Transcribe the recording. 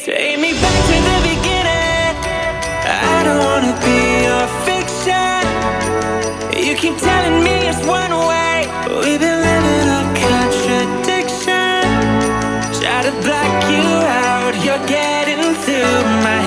Take me back to the beginning. I don't wanna be your fiction. You keep telling me it's one way. We've been living a contradiction. Try to block you out, you're getting through my